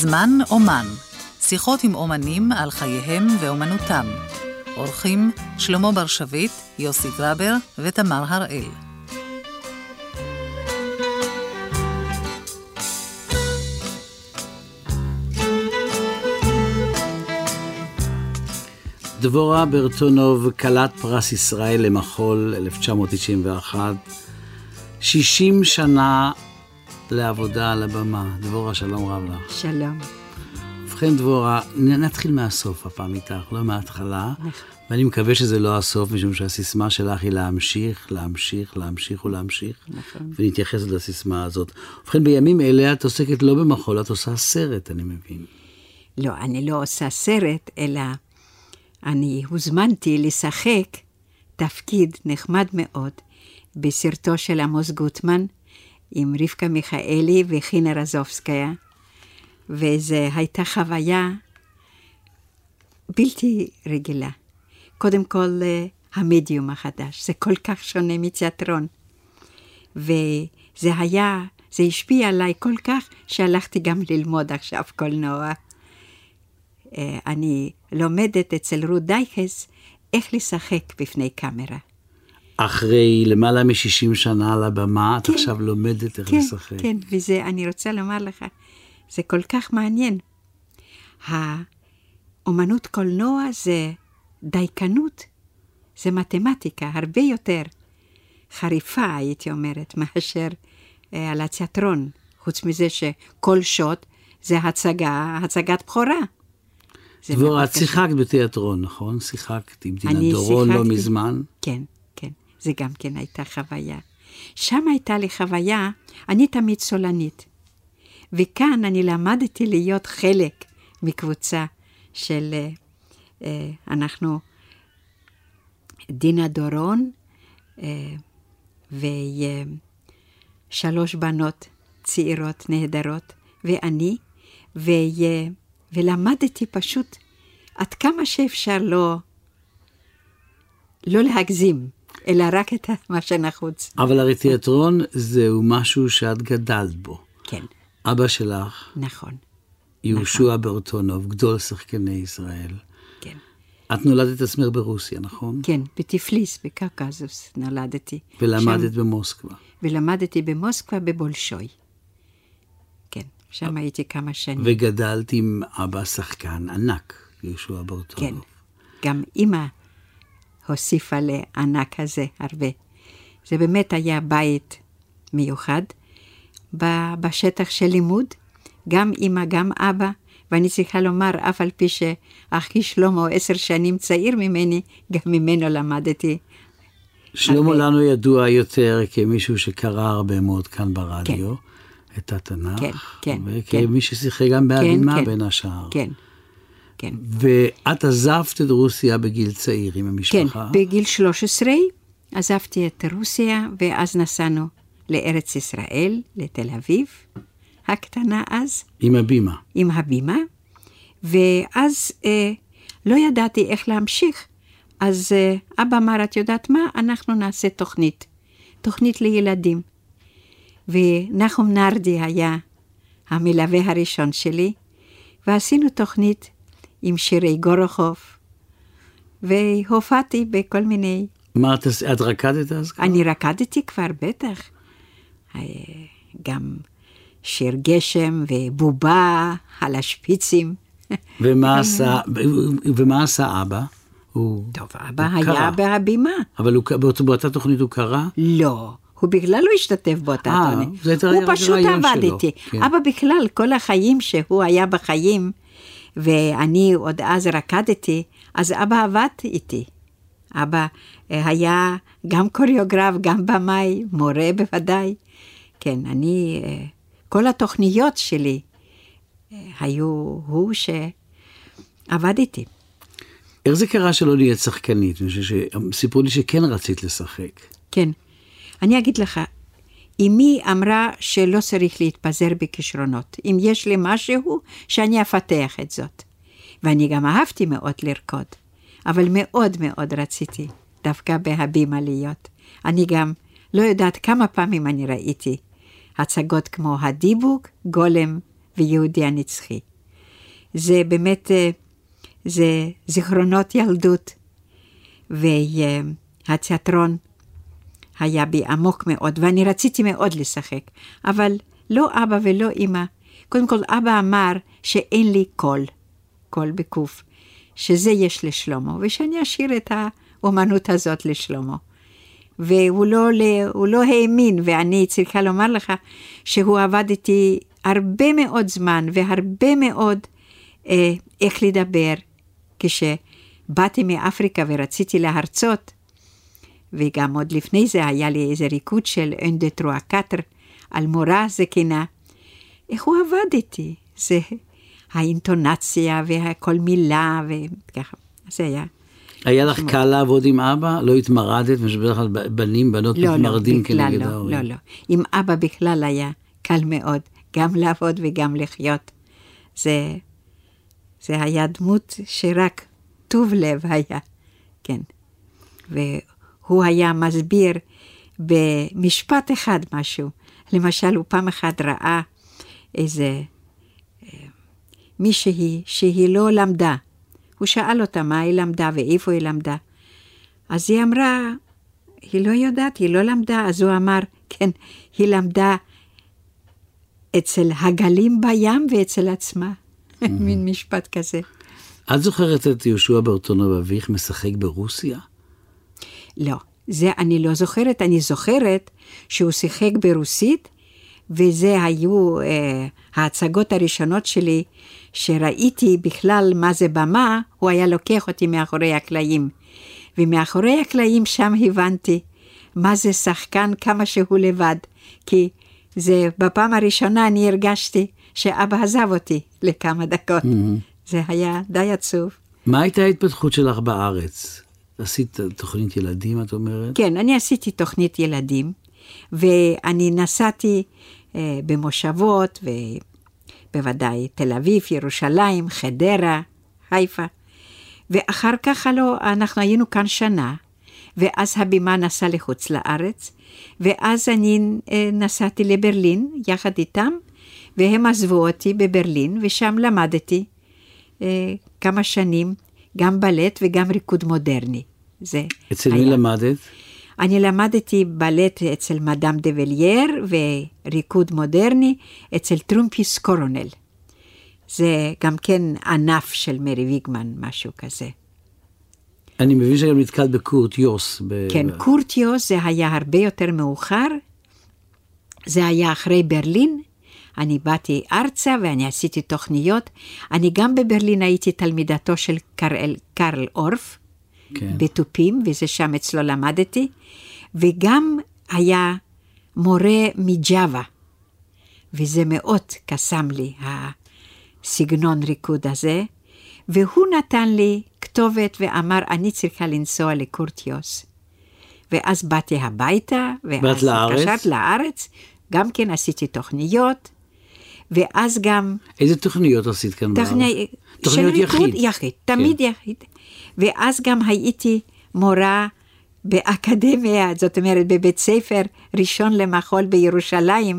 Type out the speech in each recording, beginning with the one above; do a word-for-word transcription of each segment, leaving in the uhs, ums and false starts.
זמן אומן, שיחות עם אומנים על חייהם ואומנותם. אורחים שלמה בר שביט, יוסי גרבר ותמר הראל. דבורה ברטונוב, כלת פרס ישראל למחול אלף תשע מאות תשעים ואחת, שישים שנה לעבודה על הבמה. דבורה, שלום רב לך. שלום. ובכן דבורה, נתחיל מהסוף הפעם איתך, לא מההתחלה, ואני מקווה שזה לא הסוף, משום שהסיסמה שלך היא להמשיך, להמשיך, להמשיך ולהמשיך, נכון. ונתייחס לסיסמה הזאת. ובכן, בימים אלה את עוסקת לא במחול, את עושה סרט, אני מבין. לא, אני לא עושה סרט, אלא אני הוזמנתי לשחק תפקיד נחמד מאוד בסרטו של עמוס גוטמן, עם רבקה מיכאלי וחינה רזובסקיה, וזו הייתה חוויה בלתי רגילה. קודם כל, המדיום החדש, זה כל כך שונה מתיאטרון. וזה היה, זה השפיע עליי כל כך, שהלכתי גם ללמוד עכשיו קולנוע. אני לומדת אצל רות דייכס איך לשחק בפני קאמרה. אחרי למעלה מ-שישים שנה על הבמה, את כן, עכשיו לומדת איך כן, לשחק. כן, וזה, אני רוצה לומר לך, זה כל כך מעניין. האומנות קולנוע זה דייקנות, זה מתמטיקה, הרבה יותר חריפה, הייתי אומרת, מאשר אה, על התיאטרון. חוץ מזה שכל שוט זה הצגה, הצגת בכורה. דבורה, את שיחקת בתיאטרון, נכון? שיחקת עם דינה דורון לא מזמן. כן, כן. זה גם כן הייתה חוויה. שם הייתה לי חוויה, אני תמיד סולנית. וכאן אני למדתי להיות חלק מקבוצה של, אה, אנחנו, דינה דורון, אה, ושלוש בנות צעירות נהדרות, ואני, ו, ולמדתי פשוט עד כמה שאפשר לא, לא להגזים. אלא רק את מה שנחוץ. אבל הרי תיאטרון זהו משהו שאת גדלת בו. כן. אבא שלך. נכון. יהושע ברטונוב, גדול שחקני ישראל. כן. את נולדת עצמך ברוסיה, נכון? כן, בטיפליס, בקרקזוס נולדתי. ולמדת שם, במוסקבה. ולמדתי במוסקבה בבולשוי. כן, שם הייתי כמה שנים. וגדלת עם אבא שחקן ענק, יהושע ברטונוב. כן, גם אמא הוסיפה לענק הזה הרבה. זה באמת היה בית מיוחד, בשטח של לימוד, גם אמא, גם אבא, ואני צריכה לומר, אף על פי שאחי שלמה עשר שנים צעיר ממני, גם ממנו למדתי. שלמה הרבה. לנו ידוע יותר כמישהו שקרא הרבה מאוד כאן ברדיו, כן. את התנ"ך, כן, כן, וכמי כן. ששיחק גם בהבימה כן, בין השאר. כן. כן. ואת עזבת את רוסיה בגיל צעיר עם המשפחה? כן, בגיל שלוש עשרה עזבתי את רוסיה, ואז נסענו לארץ ישראל, לתל אביב, הקטנה אז. עם הבימה. עם הבימה, ואז אה, לא ידעתי איך להמשיך. אז אה, אבא אמר, את יודעת מה? אנחנו נעשה תוכנית, תוכנית לילדים. ונחום נרדי היה המלווה הראשון שלי, ועשינו תוכנית עם שירי גורוכוב, והופעתי בכל מיני... מה את, את רקדת אז? אני רקדתי כבר, בטח. גם שיר גשם ובובה על השפיצים. ומה עשה, ומה עשה אבא? הוא, טוב, אבא הוא היה קרא. בהבימה. אבל הוא, באותה, באותה תוכנית הוא קרא? לא. הוא בכלל לא השתתף באותה אה, תוכנית. זה יותר הוא היה פשוט רעיון עבד שלו. איתי. כן. אבא בכלל, כל החיים שהוא היה בחיים, ואני עוד אז רקדתי, אז אבא עבד איתי. אבא היה גם קוריאוגרף, גם במאי, מורה בוודאי. כן, אני, כל התוכניות שלי היו הוא שעבד איתי. איך זה קרה שלא נהיית שחקנית? סיפרו לי שכן רצית לשחק. כן. אני אגיד לך, אמי אמרה שלא צריך להתפזר בכישרונות. אם יש לי משהו, שאני אפתח את זאת. ואני גם אהבתי מאוד לרקוד. אבל מאוד מאוד רציתי דווקא בהבימה להיות. אני גם לא יודעת כמה פעמים אני ראיתי הצגות כמו הדיבוק, גולם ויהודי הנצחי. זה באמת, זה זיכרונות ילדות, והתיאטרון היה בי עמוק מאוד, ואני רציתי מאוד לשחק, אבל לא אבא ולא אמא. קודם כל, אבא אמר שאין לי קול, קול בקוף, שזה יש לשלמה, ושאני אשאיר את האומנות הזאת לשלמה. והוא לא, הוא לא האמין, ואני צריכה לומר לך שהוא עבד איתי הרבה מאוד זמן, והרבה מאוד אה, איך לדבר. כשבאתי מאפריקה ורציתי להרצות, וגם עוד לפני זה היה לי איזה ריקוד של un, deux, trois, quatre, על מורה זקנה, איך הוא עבד איתי, זה האינטונציה וכל מילה וככה, זה היה. היה לך קל לעבוד עם אבא? לא התמרדת? בדרך כלל בנים, בנות לא, מתמרדים לא, כנגד לא, ההורים. לא, לא. עם אבא בכלל היה קל מאוד, גם לעבוד וגם לחיות. זה, זה היה דמות שרק טוב לב היה, כן. והוא היה מסביר במשפט אחד משהו. למשל, הוא פעם אחת ראה איזה מישהי שהיא לא למדה. הוא שאל אותה מה היא למדה ואיפה היא למדה. אז היא אמרה, היא לא יודעת, היא לא למדה. אז הוא אמר, כן, היא למדה אצל הגלים בים ואצל עצמה. מין משפט כזה. את זוכרת את יהושע ברטונוב אביך משחק ברוסיה? לא, זה אני לא זוכרת. אני זוכרת שהוא שיחק ברוסית, וזה היו אה, ההצגות הראשונות שלי, שראיתי בכלל מה זה במה, הוא היה לוקח אותי מאחורי הקלעים. ומאחורי הקלעים שם הבנתי מה זה שחקן, כמה שהוא לבד. כי זה בפעם הראשונה אני הרגשתי שאבא עזב אותי לכמה דקות. Mm-hmm. זה היה די עצוב. מה הייתה ההתפתחות שלך בארץ? עשית תוכנית ילדים, את אומרת? כן, אני עשיתי תוכנית ילדים, ואני נסעתי אה, במושבות, ובוודאי תל אביב, ירושלים, חדרה, חיפה. ואחר כך לא, אנחנו היינו כאן שנה, ואז הבימה נסע לחוץ לארץ, ואז אני אה, נסעתי לברלין יחד איתם, והם עזבו אותי בברלין, ושם למדתי אה, כמה שנים, גם בלט וגם ריקוד מודרני. זה אצל היה. מי למדת? אני למדתי בלט אצל מדאם דה ולייר, וריקוד מודרני אצל טרומפיס קורונל. זה גם כן ענף של מרי ויגמן, משהו כזה. אני מבין שגם נתקלת בקורט יוס. ב... כן, קורט יוס זה היה הרבה יותר מאוחר. זה היה אחרי ברלין. אני באתי ארצה ואני עשיתי תוכניות. אני גם בברלין הייתי תלמידתו של קרל, קרל אורף, כן. בטופים, וזה שם אצלו למדתי. וגם היה מורה מג'אווה, וזה מאוד קסם לי, הסגנון ריקוד הזה. והוא נתן לי כתובת ואמר, אני צריכה לנסוע לקורטיוס. ואז באתי הביתה, ואז התקשרת לארץ, גם כן עשיתי תוכניות, ואז גם... איזה תוכניות עשית כאן תוכני... בארץ? תוכניות יחיד? יחיד, תמיד כן. יחיד. ואז גם הייתי מורה באקדמיה, זאת אומרת בבית ספר ראשון למחול בירושלים,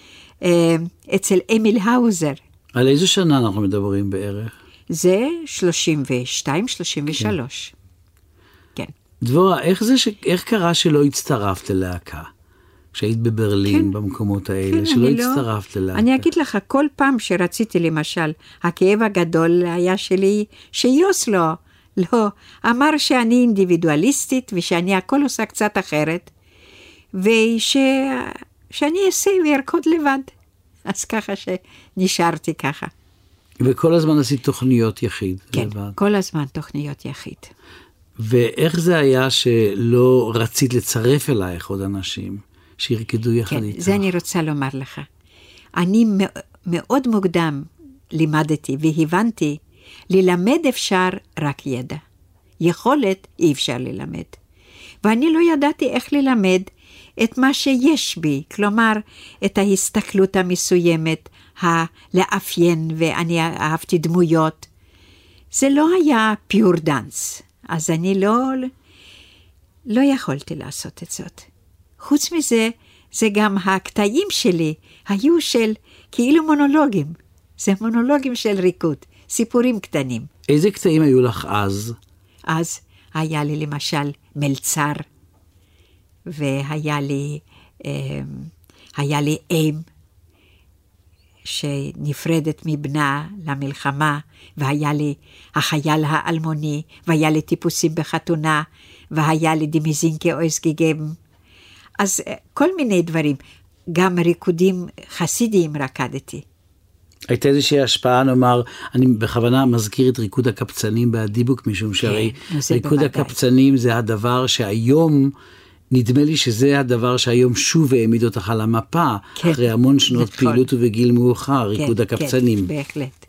אצל אמיל האוזר. על איזו שנה אנחנו מדברים בערך? זה שלושים ושתיים שלושים ושלוש. כן. כן. דבורה, איך זה ש... איך קרה שלא הצטרפת ללהקה? כשהיית בברלין, כן. במקומות האלה, כן, שלא הצטרפת לא... ללהקה. אני אגיד לך, כל פעם שרציתי למשל, הכאב הגדול היה שלי, שיוס לא, לא, אמר שאני אינדיבידואליסטית, ושאני הכל עושה קצת אחרת, וש... שאני אעשה וירקוד לבד. אז ככה שנשארתי ככה. וכל הזמן עשית תוכניות יחיד. כן, לבד. כל הזמן תוכניות יחיד. ואיך זה היה שלא רצית לצרף אלייך עוד אנשים שירקדו יחד כן, איתך? זה אני רוצה לומר לך. אני מאוד מוקדם לימדתי והבנתי, ללמד אפשר רק ידע. יכולת אי אפשר ללמד. ואני לא ידעתי איך ללמד את מה שיש בי, כלומר, את ההסתכלות המסוימת, הלאפיין, ואני אהבתי דמויות. זה לא היה פיור דנס, אז אני לא, לא יכולתי לעשות את זאת. חוץ מזה, זה גם הקטעים שלי היו של כאילו מונולוגים. זה מונולוגים של ריקוד. סיפורים קטנים. איזה קטעים היו לך אז? אז היה לי למשל מלצר, והיה לי, היה לי אם שנפרדת מבנה למלחמה, והיה לי החייל האלמוני, והיה לי טיפוסים בחתונה, והיה לי דמיזינקי או הסגיגם. אז כל מיני דברים, גם ריקודים חסידיים רקדתי. הייתה איזושהי השפעה, נאמר, אני בכוונה מזכיר את ריקוד הקפצנים באדיבוק, משום שהרי ריקוד הקפצנים זה הדבר שהיום, נדמה לי שזה הדבר שהיום שוב העמיד אותך על המפה, כן, אחרי המון שנות נכון. פעילות ובגיל מאוחר, ריקוד כן, הקפצנים. כן, בהחלט.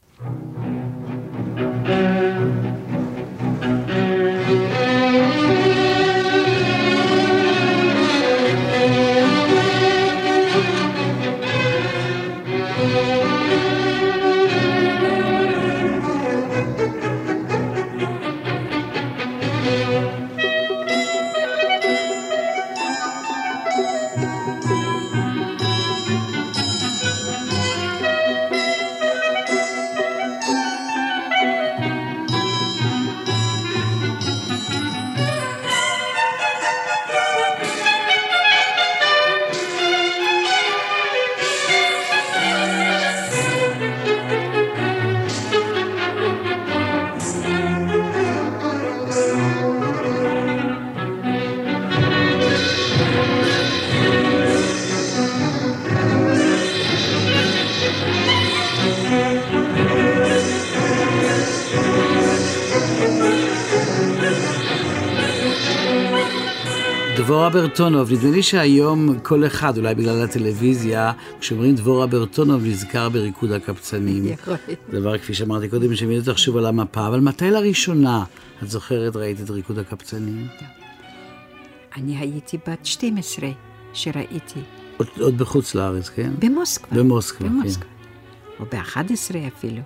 דבורה ברטונוב, נדמה לי שהיום כל אחד, אולי בגלל הטלוויזיה, כשאומרים דבורה ברטונוב נזכר בריקוד הקפצנים. דבר כפי שאמרתי קודם, שמייד תחשוב על המפה, אבל מתי לראשונה את זוכרת ראית את ריקוד הקפצנים? אני הייתי בת שתים עשרה שראיתי. עוד, עוד בחוץ לארץ, כן? במוסקבה. במוסקבה, במוסקבה. כן. או ב-אחת עשרה אפילו.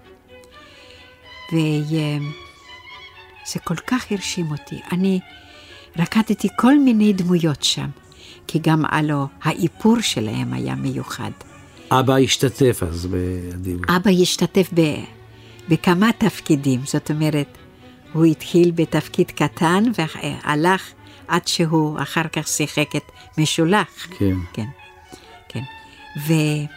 וזה כל כך הרשים אותי. אני רקדתי כל מיני דמויות שם, כי גם הלו, האיפור שלהם היה מיוחד. אבא השתתף אז בדיוק. אבא השתתף ב, בכמה תפקידים, זאת אומרת, הוא התחיל בתפקיד קטן והלך עד שהוא אחר כך שיחק את משולח. כן. כן, כן. ו...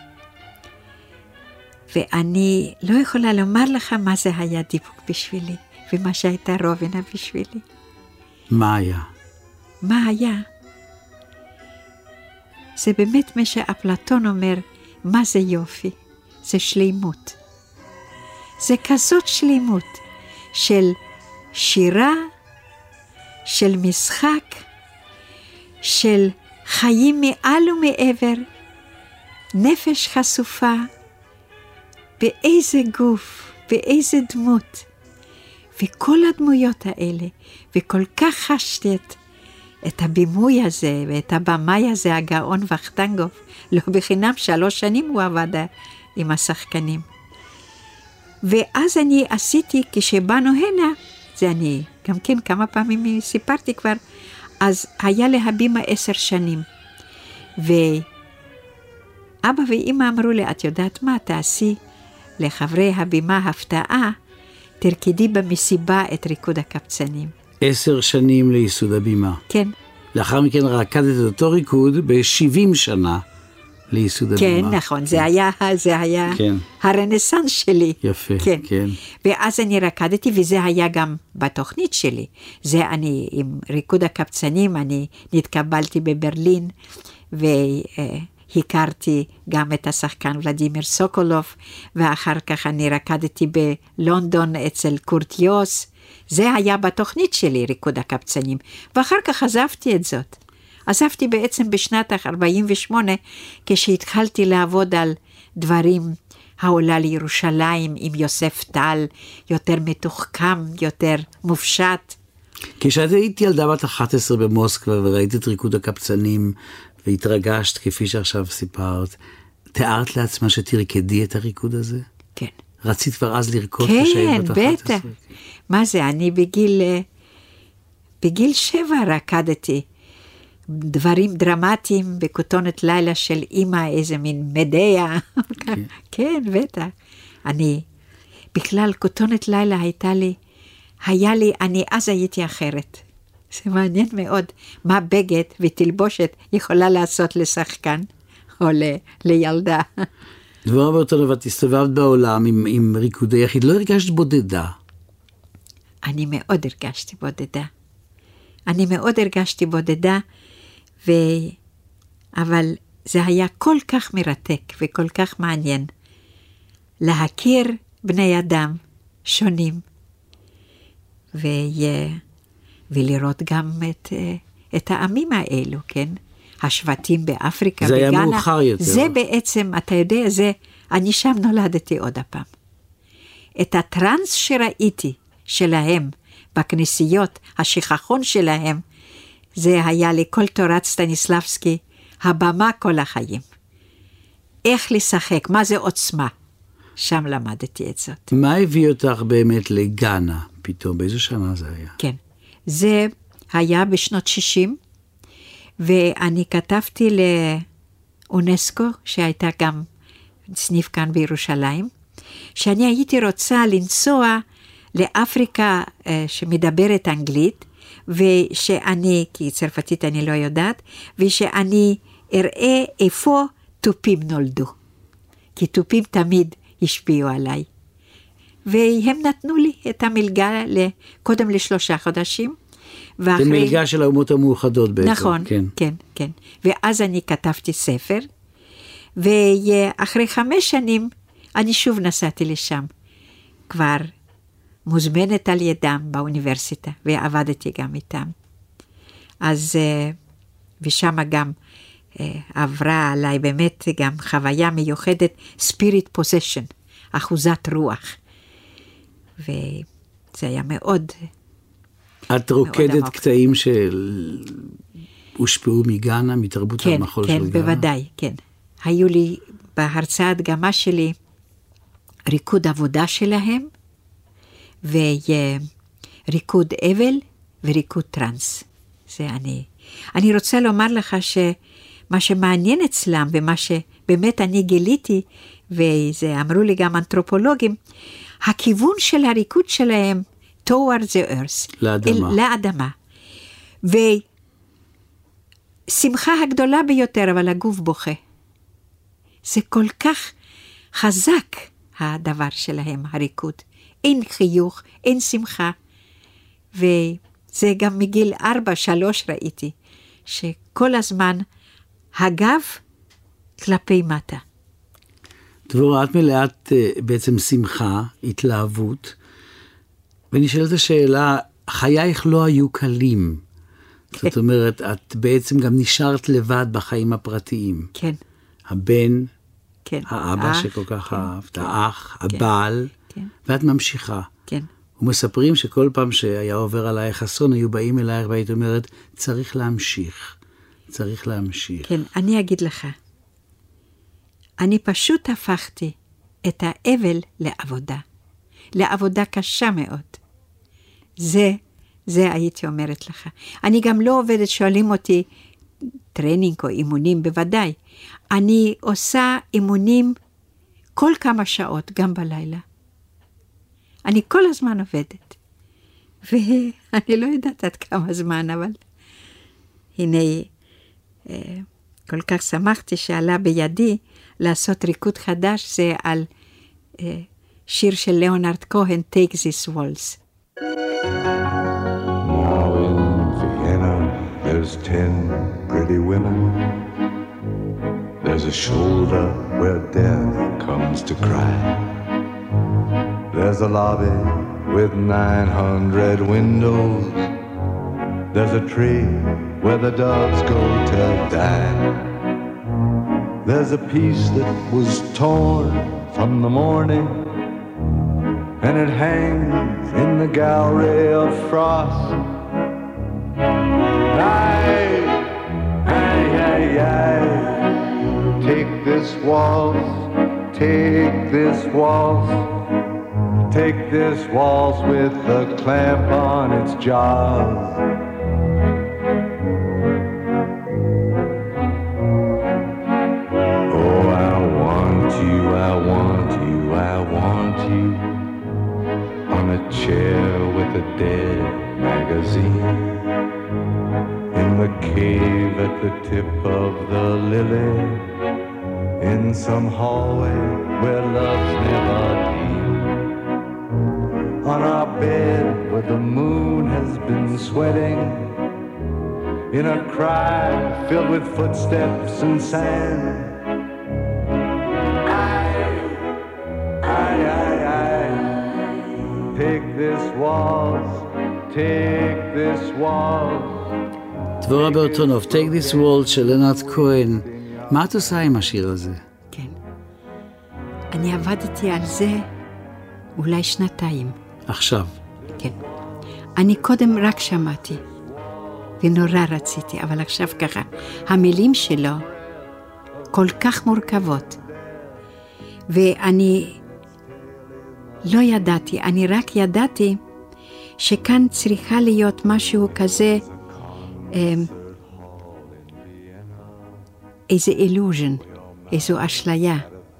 ואני לא יכולה לומר לך מה זה היה דיבוק בשבילי, ומה שהייתה רובינה בשבילי. מה היה? מה היה? זה באמת מה שאפלטון אומר, מה זה יופי? זה שלימות. זה כזאת שלימות של שירה, של משחק, של חיים מעל ומעבר, נפש חשופה, באיזה גוף, באיזה דמות. וכל הדמויות האלה, וכל כך חשתי את, את הבימוי הזה, ואת הבמאי הזה, הגאון וחטנגוב, לא בחינם שלוש שנים הוא עבד עם השחקנים. ואז אני עשיתי, כשבאנו הנה, זה אני גם כן כמה פעמים סיפרתי כבר, אז היה להבימה עשר שנים. ואבא ואמא אמרו לי, את יודעת מה, תעשי לחברי הבימה הפתעה, תרקדי במסיבה את ריקוד הקפצנים. עשר שנים לייסוד הבימה. כן. לאחר מכן רקדת את אותו ריקוד ב-שבעים שנה לייסוד הבימה. כן, נכון. כן. זה היה, זה היה כן. הרנסנס שלי. יפה, כן. כן. ואז אני רקדתי, וזה היה גם בתוכנית שלי. זה אני, עם ריקוד הקפצנים, אני נתקבלתי בברלין, ו... הכרתי גם את השחקן ולדימיר סוקולוב, ואחר כך אני רקדתי בלונדון אצל קורטיוס. זה היה בתוכנית שלי, ריקוד הקפצנים. ואחר כך עזבתי את זאת. עזבתי בעצם בשנת ארבעים ושמונה, כשהתחלתי לעבוד על דברים, העולה לירושלים עם יוסף טל, יותר מתוחכם, יותר מופשט. כשאת היית ילדה בת אחת עשרה במוסקבה וראית את ריקוד הקפצנים, והתרגשת כפי שעכשיו סיפרת, תיארת לעצמה שתרקדי את הריקוד הזה? כן. רצית כבר אז לרקוד כן, כשהיית בת אחת עשרה? בטח. מה זה, אני בגיל, בגיל שבע רקדתי דברים דרמטיים בכותונת לילה של אמא, איזה מין מדיה. כן. כן, בטח. אני בכלל, כותונת לילה הייתה לי, היה לי, אני אז הייתי אחרת. זה מעניין מאוד מה בגד ותלבושת יכולה לעשות לשחקן או ל, לילדה. דבורה ברטולוב, את הסתובבת בעולם עם, עם ריקודי יחיד, לא הרגשת בודדה? אני מאוד הרגשתי בודדה. אני מאוד הרגשתי בודדה, ו... אבל זה היה כל כך מרתק וכל כך מעניין. להכיר בני אדם שונים, ו... ולראות גם את, את העמים האלו, כן? השבטים באפריקה, זה בגאנה. היה מאוחר יותר. זה בעצם, אתה יודע, זה, אני שם נולדתי עוד הפעם. את הטרנס שראיתי שלהם, בכנסיות, השכחון שלהם, זה היה לכל תורת סטניסלבסקי, הבמה כל החיים. איך לשחק, מה זה עוצמה? שם למדתי את זאת. מה הביא אותך באמת לגאנה פתאום? באיזו שנה זה היה? כן, זה היה בשנות שישים, ואני כתבתי לאונסקו, שהייתה גם סניף כאן בירושלים, שאני הייתי רוצה לנסוע לאפריקה שמדברת אנגלית, ושאני, כי צרפתית אני לא יודעת, ושאני אראה איפה טופים נולדו. כי טופים תמיד השפיעו עליי. והם נתנו לי את המלגה קודם לשלושה חודשים. זה מלגה של האומות המאוחדות בעצם. נכון, כן, כן, כן. ואז אני כתבתי ספר, ואחרי חמש שנים אני שוב נסעתי לשם. כבר מוזמנת על ידם באוניברסיטה, ועבדתי גם איתם. אז, ושם גם עברה עליי באמת גם חוויה מיוחדת, spirit possession, אחוזת רוח. וזה היה מאוד... את רוקדת קטעים שהושפעו מגאנה, מתרבות כן, המחול כן, של גאנה? כן, בוודאי, כן. היו לי בהרצאה הדגמה שלי ריקוד עבודה שלהם, וריקוד אבל וריקוד טרנס. זה אני. אני רוצה לומר לך שמה שמעניין אצלם, ומה שבאמת אני גיליתי, וזה אמרו לי גם אנתרופולוגים, הכיוון של הריקוד שלהם, toward the earth. לאדמה. אל, לאדמה. ושמחה הגדולה ביותר, אבל הגוף בוכה. זה כל כך חזק, הדבר שלהם, הריקוד. אין חיוך, אין שמחה. וזה גם מגיל ארבע, שלוש ראיתי, שכל הזמן הגב כלפי מטה. דבורה, את מלאת בעצם שמחה, התלהבות, ואני שואלת השאלה, חייך לא היו קלים. כן. זאת אומרת, את בעצם גם נשארת לבד בחיים הפרטיים. כן. הבן, כן. האבא האח, שכל כך כן. אהבת, האח, כן. הבעל, כן. ואת ממשיכה. כן. ומספרים שכל פעם שהיה עובר עלייך אסון, היו באים אלייך והיית אומרת, צריך להמשיך, צריך להמשיך. כן, אני אגיד לך, אני פשוט הפכתי את האבל לעבודה, לעבודה קשה מאוד. זה, זה הייתי אומרת לך. אני גם לא עובדת, שואלים אותי, טרנינג או אימונים, בוודאי. אני עושה אימונים כל כמה שעות, גם בלילה. אני כל הזמן עובדת. ואני לא יודעת עד כמה זמן, אבל הנה, אה, כל כך שמחתי שעלה בידי לעשות ריקוד חדש, זה על אה, שיר של ליאונרד כהן, Take This Waltz. Now in Vienna there's ten pretty women. There's a shoulder where death comes to cry. There's a lobby with nine hundred windows. There's a tree where the doves go to die. There's a piece that was torn from the morning, and it hangs in the gallery of frost. Aye, aye, aye, aye. Take this waltz, take this waltz, take this waltz with the clamp on its jaws. Oh, I want you, I want you, I want you. chair with a dead magazine. In the cave at the tip of the lily, in some hallway where love's never been. On our bed where the moon has been sweating, in a cry filled with footsteps and sand. I, I, I, I, take this waltz, take this waltz. דבורה ברטונוב, Take This Waltz של לנרד כהן. מה את עושה עם השיר הזה? כן. אני עבדתי על זה אולי שנתיים. עכשיו. כן. אני קודם רק שמעתי, ונורא רציתי, אבל עכשיו ככה. המילים שלו כל כך מורכבות. ואני לא ידעתי, אני רק ידעתי שכאן צריכה להיות משהו כזה, איזה אילוז'ן, איזו אשליה.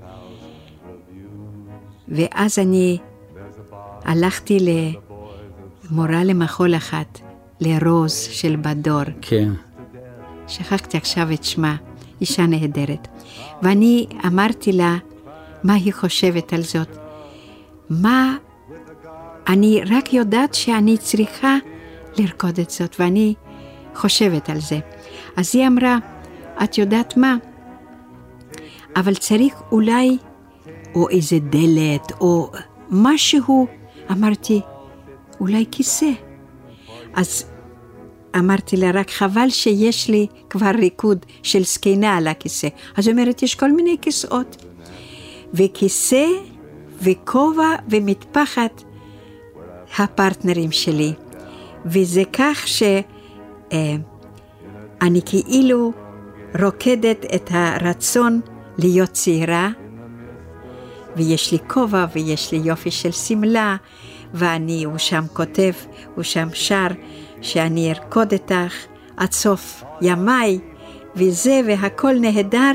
ואז אני הלכתי למורה למחול אחת, לרוז של בדור. כן. שכחתי עכשיו את שמה, אישה נהדרת. ואני אמרתי לה מה היא חושבת על זאת. מה, אני רק יודעת שאני צריכה לרקוד את זאת, ואני חושבת על זה. אז היא אמרה, את יודעת מה? אבל צריך אולי, או איזה דלת, או משהו. אמרתי, אולי כיסא. אז אמרתי לה, רק חבל שיש לי כבר ריקוד של סקינה על הכיסא. אז היא אומרת, יש כל מיני כיסאות. וכיסא וכובע ומטפחת הפרטנרים שלי. וזה כך שאני כאילו רוקדת את הרצון להיות צעירה, ויש לי כובע ויש לי יופי של סמלה, ואני, הוא שם כותב, הוא שם שר, שאני ארקוד איתך עד סוף ימיי, וזה והכל נהדר,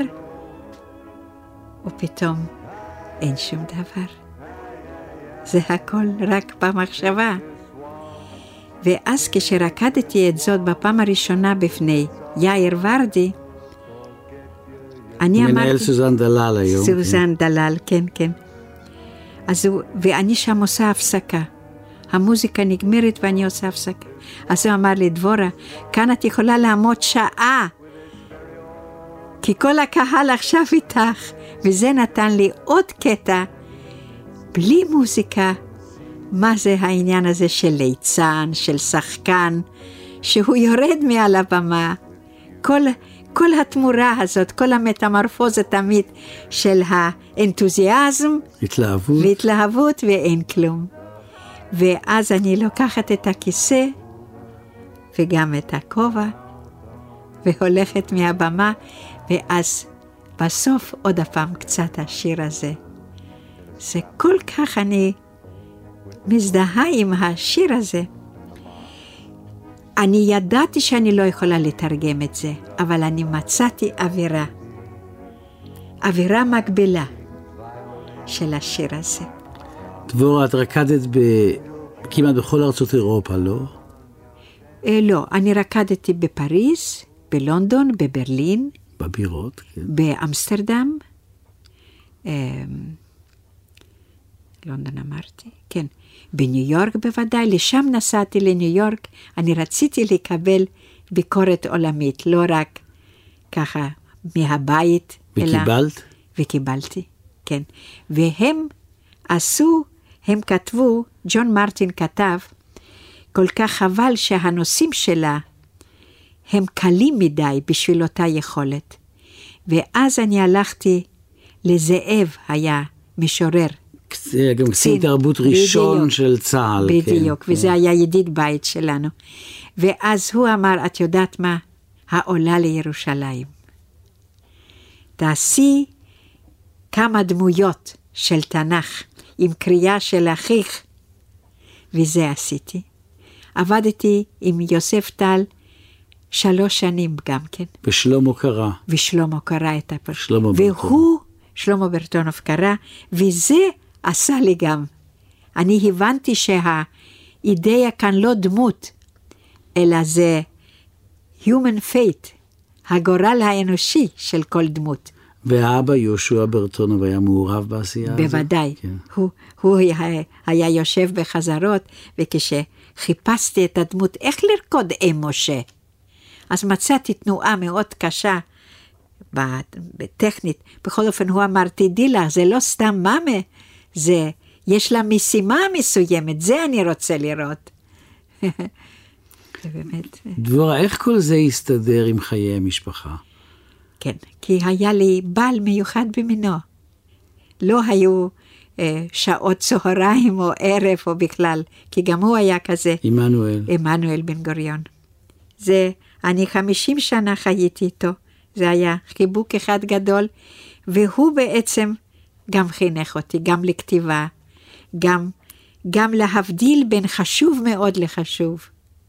ופתאום אין שום דבר. זה הכל רק במחשבה. ואז כשרקדתי את זאת בפעם הראשונה בפני יאיר ורדי, אני אמרתי... מנהל סוזן דלל היום. סוזן כן. דלל, כן, כן. אז הוא, ואני שם עושה הפסקה. המוזיקה נגמרת ואני עושה הפסקה. אז הוא אמר לי, דבורה, כאן את יכולה לעמוד שעה, כי כל הקהל עכשיו איתך. וזה נתן לי עוד קטע, בלי מוזיקה, מה זה העניין הזה של ליצן, של שחקן, שהוא יורד מעל הבמה. כל, כל התמורה הזאת, כל המטמורפוזה תמיד של האנתוזיאזם, התלהבות. והתלהבות ואין כלום. ואז אני לוקחת את הכיסא, וגם את הכובע, והולכת מהבמה, ואז בסוף עוד הפעם קצת השיר הזה. זה כל כך אני מזדהה עם השיר הזה. אני ידעתי שאני לא יכולה לתרגם את זה, אבל אני מצאתי אווירה. אווירה מקבילה של השיר הזה. דבורה, את רקדת ב... כמעט בכל ארצות אירופה, לא? אה, לא, אני רקדתי בפריז, בלונדון, בברלין. בבירות, כן. באמסטרדם. אה, לונדון אמרתי, כן. בניו יורק בוודאי, לשם נסעתי לניו יורק, אני רציתי לקבל ביקורת עולמית, לא רק ככה מהבית. וקיבלת? אלא, וקיבלתי, כן. והם עשו, הם כתבו, ג'ון מרטין כתב, כל כך חבל שהנושאים שלה הם קלים מדי בשביל אותה יכולת. ואז אני הלכתי לזאב, היה משורר. זה גם קצין תרבות ראשון בדיוק, של צה"ל. בדיוק, כן, וזה כן. היה ידיד בית שלנו. ואז הוא אמר, את יודעת מה? העולה לירושלים. תעשי כמה דמויות של תנ"ך, עם קריאה של אחיך, וזה עשיתי. עבדתי עם יוסף טל שלוש שנים גם כן. ושלמה קרא. ושלמה קרא את הפרק. שלמה והוא, שלמה ברטונוב קרא, וזה עשה לי גם אני הבנתי שהאידאה כאן לא דמות, אלא זה human fate, הגורל האנושי של כל דמות. והאבא יהושע ברטונוב היה מעורב בעשייה הזאת? בוודאי. כן. הוא, הוא היה, היה יושב בחזרות, וכשחיפשתי את הדמות, איך לרקוד אם משה? אז מצאתי תנועה מאוד קשה, בטכנית. בכל אופן הוא אמר, תדעי לך, זה לא סתם מאמה, זה, יש לה משימה מסוימת, זה אני רוצה לראות. זה באמת. דבורה, איך כל זה יסתדר עם חיי המשפחה? כן, כי היה לי בעל מיוחד במינו. לא היו אה, שעות צהריים או ערב או בכלל, כי גם הוא היה כזה. עמנואל. עמנואל בן גוריון. זה, אני חמישים שנה חייתי איתו. זה היה חיבוק אחד גדול, והוא בעצם גם חינך אותי, גם לכתיבה, גם, גם להבדיל בין חשוב מאוד לחשוב.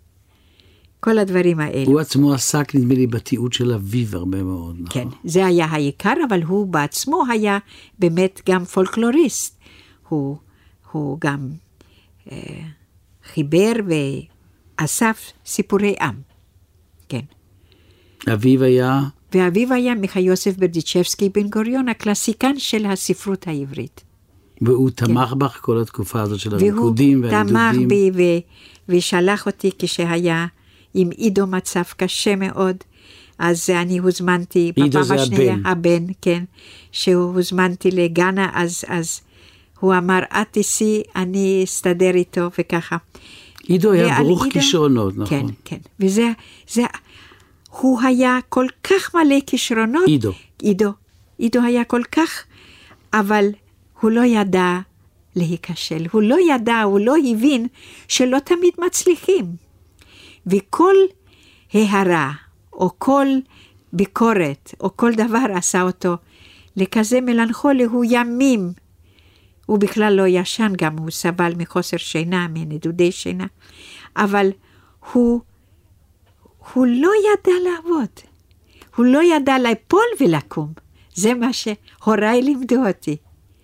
כל הדברים האלה. הוא עצמו עסק, נדמה לי, בתיעוד של אביו הרבה מאוד. כן, נכון? זה היה העיקר, אבל הוא בעצמו היה באמת גם פולקלוריסט. הוא, הוא גם אה, חיבר ואסף סיפורי עם. כן. אביו היה? ואביו היה מיכה יוסף ברדיצ'בסקי בן גוריון, הקלאסיקן של הספרות העברית. והוא תמך כן. בך כל התקופה הזאת של הריקודים והנדודים? והוא תמך בי ו- ושלח אותי כשהיה עם עידו מצב קשה מאוד, אז אני הוזמנתי עידו זה השנייה, הבן. הבן, כן, שהוא הוזמנתי לגנה, אז, אז הוא אמר, את תיסי, אני אסתדר איתו, וככה. עידו היה ברוך כישרונות, נכון? כן, כן, וזה, זה, הוא היה כל כך מלא כישרונות. עידו. עידו, עידו היה כל כך, אבל הוא לא ידע להיכשל, הוא לא ידע, הוא לא הבין שלא תמיד מצליחים. וכל הערה, או כל ביקורת, או כל דבר עשה אותו לכזה מלנכולי, הוא ימים. הוא בכלל לא ישן, גם הוא סבל מחוסר שינה, מנדודי שינה. אבל הוא, הוא לא ידע לעבוד. הוא לא ידע ליפול ולקום. זה מה שהוריי לימדו אותי.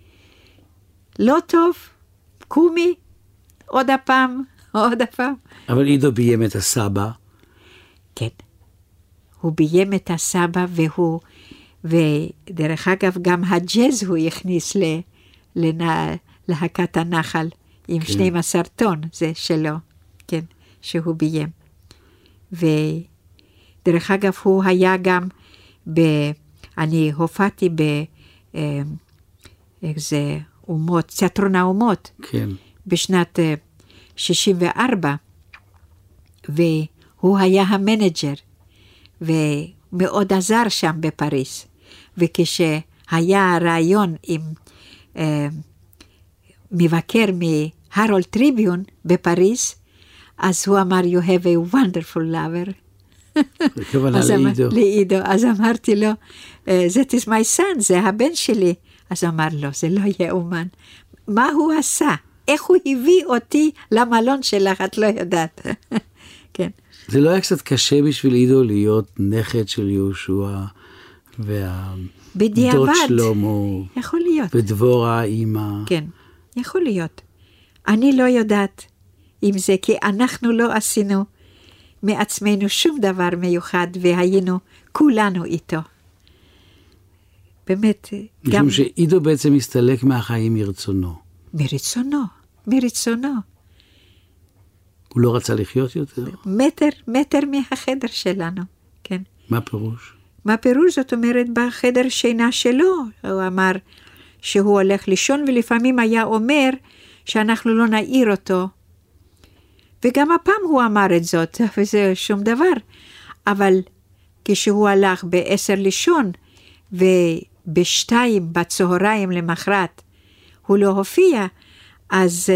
לא טוב, קומי, עוד הפעם, עוד הפעם. אבל עידו ביים את הסבא. כן. הוא ביים את הסבא, והוא, ודרך אגב, גם הג'אז הוא הכניס ל, לנה, להקת הנחל, עם כן. שנים עשר טון, זה שלו, כן, שהוא ביים. ודרך אגב, הוא היה גם, ב, אני הופעתי ב, איך זה, אומות, תיאטרון האומות, כן. בשנת שישים וארבע, והוא היה המנג'ר, ומאוד עזר שם בפריס. וכשהיה רעיון עם אה, מבקר מהרולד טריביון בפריס, אז הוא אמר, you have a wonderful lover. הכוונה לעידו. לעידו. אז אמרתי לו, that is my son, זה הבן שלי. אז הוא אמר לו, זה לא יאומן. מה הוא עשה? איך הוא הביא אותי למלון שלך, את לא יודעת. כן. זה לא היה קצת קשה בשביל עידו להיות נכד של יהושע, והדוד שלמה, יכול להיות. ודבורה אימא. כן, יכול להיות. אני לא יודעת אם זה, כי אנחנו לא עשינו מעצמנו שום דבר מיוחד, והיינו כולנו איתו. באמת, גם... משום שעידו בעצם הסתלק מהחיים מרצונו. מרצונו, מרצונו. הוא לא רצה לחיות יותר? מטר, מטר מהחדר שלנו, כן. מה פירוש? מה פירוש? זאת אומרת, בחדר שינה שלו, הוא אמר שהוא הולך לישון, ולפעמים היה אומר שאנחנו לא נעיר אותו. וגם הפעם הוא אמר את זאת, וזה שום דבר. אבל כשהוא הלך בעשר לישון, ובשתיים בצהריים למחרת, הוא לא הופיע, אז,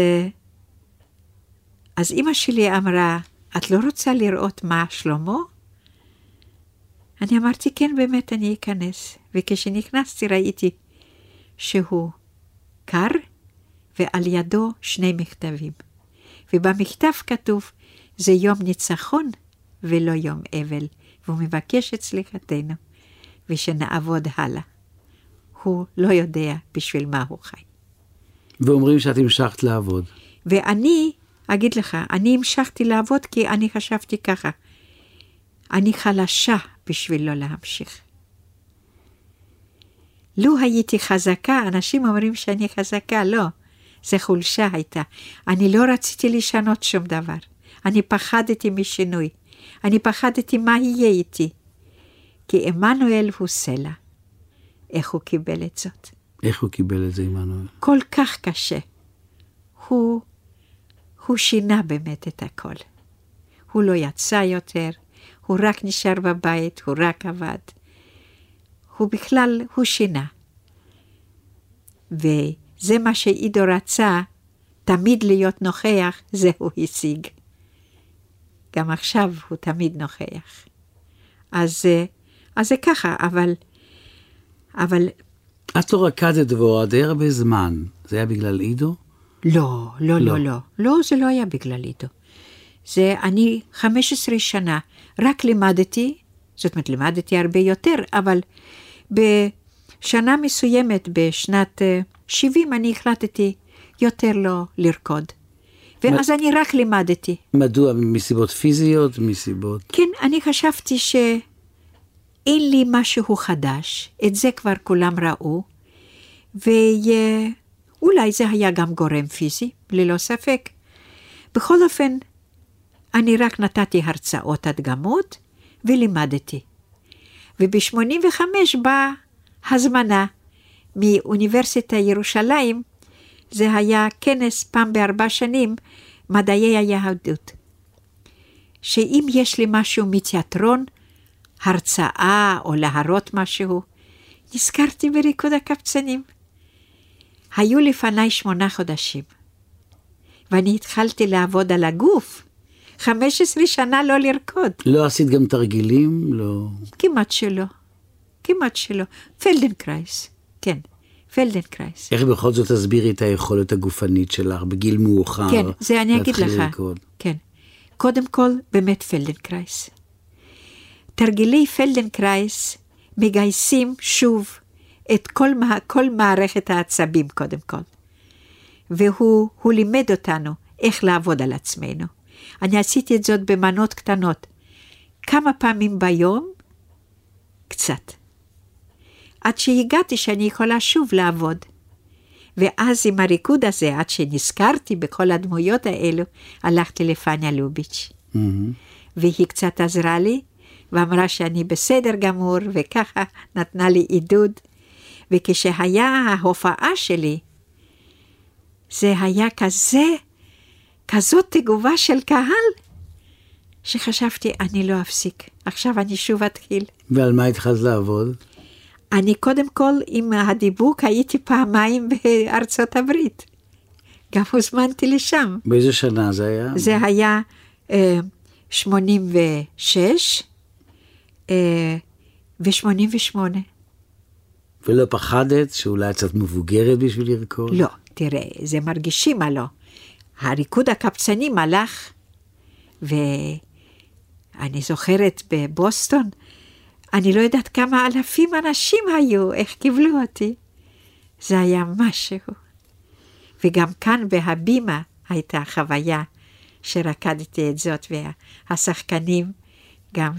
אז אמא שלי אמרה, את לא רוצה לראות מה שלמה? אני אמרתי, כן, באמת אני אכנס. וכשנכנסתי ראיתי שהוא קר, ועל ידו שני מכתבים. ובמכתב כתוב, זה יום ניצחון ולא יום אבל, והוא מבקש את סליחתנו, ושנעבוד הלאה. הוא לא יודע בשביל מה הוא חי. ואומרים שאת המשכת לעבוד. ואני, אגיד לך, אני המשכתי לעבוד כי אני חשבתי ככה. אני חלשה בשביל לא להמשיך. לו הייתי חזקה, אנשים אומרים שאני חזקה, לא. זה חולשה הייתה. אני לא רציתי לשנות שום דבר. אני פחדתי משינוי. אני פחדתי מה יהיה איתי. כי עמנואל הוא סלע. איך הוא קיבל את זאת? איך הוא קיבל את זה, עמנואל? כל כך קשה. הוא, הוא שינה באמת את הכל. הוא לא יצא יותר, הוא רק נשאר בבית, הוא רק עבד. הוא בכלל, הוא שינה. וזה מה שעידו רצה, תמיד להיות נוכח, זה הוא השיג. גם עכשיו הוא תמיד נוכח. אז, אז זה ככה, אבל, אבל... את לא רקדת ועוד די הרבה זמן. זה היה בגלל עידו? לא, לא, לא, לא. לא, זה לא היה בגלל עידו. זה אני חמש עשרה שנה רק לימדתי, זאת אומרת לימדתי הרבה יותר, אבל בשנה מסוימת, בשנת שבעים, אני החלטתי יותר לא לרקוד. ואז אני רק לימדתי. מדוע? מסיבות פיזיות? מסיבות? כן, אני חשבתי שאין לי משהו חדש, את זה כבר כולם ראו, ואולי זה היה גם גורם פיזי, ללא ספק. בכל אופן, אני רק נתתי הרצאות הדגמות ולימדתי. וב-שמונים וחמש באה הזמנה מאוניברסיטת ירושלים, זה היה כנס פעם בארבע שנים, מדעי היהדות. שאם יש לי משהו מתיאטרון, הרצאה או להראות משהו, נזכרתי בריקוד הקבצנים. היו לפני שמונה חודשים, ואני התחלתי לעבוד על הגוף, חמש עשרה שנה לא לרקוד. לא עשית גם תרגילים? לא. כמעט שלא, כמעט שלא. פלדנקרייס, כן. פלדנקרייס. איך בכל זאת תסבירי את היכולת הגופנית שלך בגיל מאוחר? כן, זה אני אגיד לך. לרקוד. כן. קודם כל, באמת פלדנקרייס. תרגילי פלדנקרייס מגייסים שוב את כל, כל מערכת העצבים קודם כל. והוא הוא לימד אותנו איך לעבוד על עצמנו. אני עשיתי את זאת במנות קטנות. כמה פעמים ביום? קצת. עד שהגעתי שאני יכולה שוב לעבוד. ואז עם הריקוד הזה, עד שנזכרתי בכל הדמויות האלו, הלכתי לפניה לוביץ'. Mm-hmm. והיא קצת עזרה לי, ואמרה שאני בסדר גמור, וככה נתנה לי עידוד. וכשהיה ההופעה שלי, זה היה כזה, כזאת תגובה של קהל, שחשבתי, אני לא אפסיק. עכשיו אני שוב אתחיל. ועל מה התחלת לעבוד? אני קודם כל עם הדיבוק הייתי פעמיים בארצות הברית. גם הוזמנתי לשם. באיזה שנה זה היה? זה היה אה, שמונים ושש אה, ו-שמונים ושמונה. ולא פחדת שאולי קצת מבוגרת בשביל לרקוד? לא, תראה, זה מרגישים מה לא. הריקוד הקבצנים הלך, ואני זוכרת בבוסטון, אני לא יודעת כמה אלפים אנשים היו, איך קיבלו אותי. זה היה משהו. וגם כאן בהבימה הייתה חוויה שרקדתי את זאת, והשחקנים גם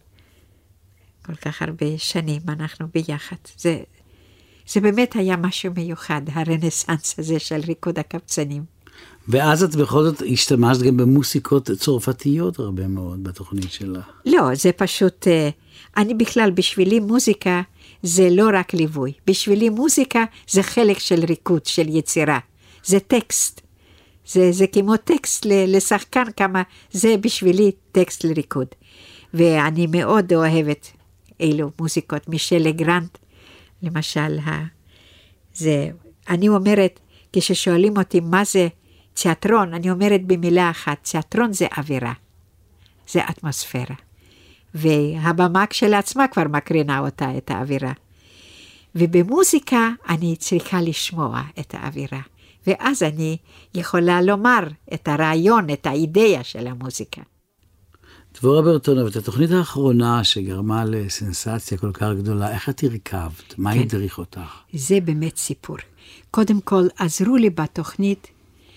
שכל כך הרבה שנים אנחנו ביחד. זה, זה באמת היה משהו מיוחד, הרנסנס הזה של ריקוד הקבצנים. ואז את בכל זאת השתמשת גם במוסיקות צרפתיות הרבה מאוד בתוכנית שלה. לא, זה פשוט, אני בכלל, בשבילי מוזיקה זה לא רק ליווי. בשבילי מוזיקה זה חלק של ריקוד, של יצירה. זה טקסט. זה, זה כמו טקסט לשחקן, כמה זה בשבילי טקסט לריקוד. ואני מאוד אוהבת אילו מוזיקות, מישל לגרנט, למשל, זה, אני אומרת, כששואלים אותי מה זה תיאטרון, אני אומרת במילה אחת, תיאטרון זה אווירה, זה אטמוספירה. והבמה כשלעצמה כבר מקרינה אותה, את האווירה. ובמוזיקה אני צריכה לשמוע את האווירה. ואז אני יכולה לומר את הרעיון, את האידאה של המוזיקה. דבורה ברטונוב, את התוכנית האחרונה שגרמה לסנסציה כל כך גדולה, איך את הרכבת? מה כן. הדריך אותך? זה באמת סיפור. קודם כל, עזרו לי בתוכנית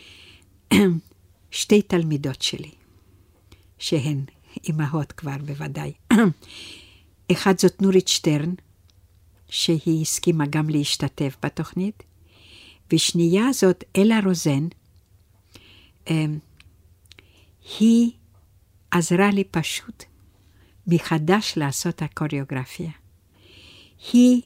שתי תלמידות שלי, שהן אמהות כבר בוודאי. אחד זאת נורית שטרן, שהיא הסכימה גם להשתתף בתוכנית, ושנייה זאת אלה רוזן, היא עזרה לי פשוט מחדש לעשות הקוריאוגרפיה. היא